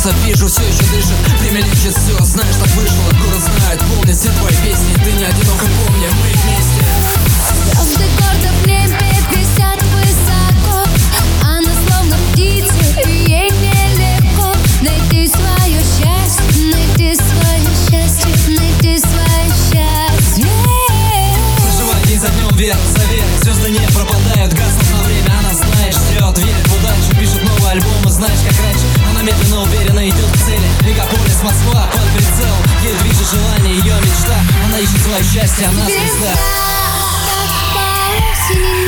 сердце, вижу, все еще дышит. Время лечит все, знаешь, так вышло. Город знает, помнит все твои песни. Ты не одиноко, помни, мы вместе. Звезды гордо в небе висят высоко. Она словно птица, и ей нелегко найти свое счастье, найти свое счастье, найти свое счастье. Проживай день за днем, вера за верой. Звезды не пропадают, гаснут на время. Она знает, ждет, верит в удачу. Пишет новый альбом, и знаешь, как раньше. Она медленно, уверенно идет к цели. Мегаполис, Москва, под прицелом. Ей движет желание, ее мечта. Она ищет свое счастье, она звезда. Синий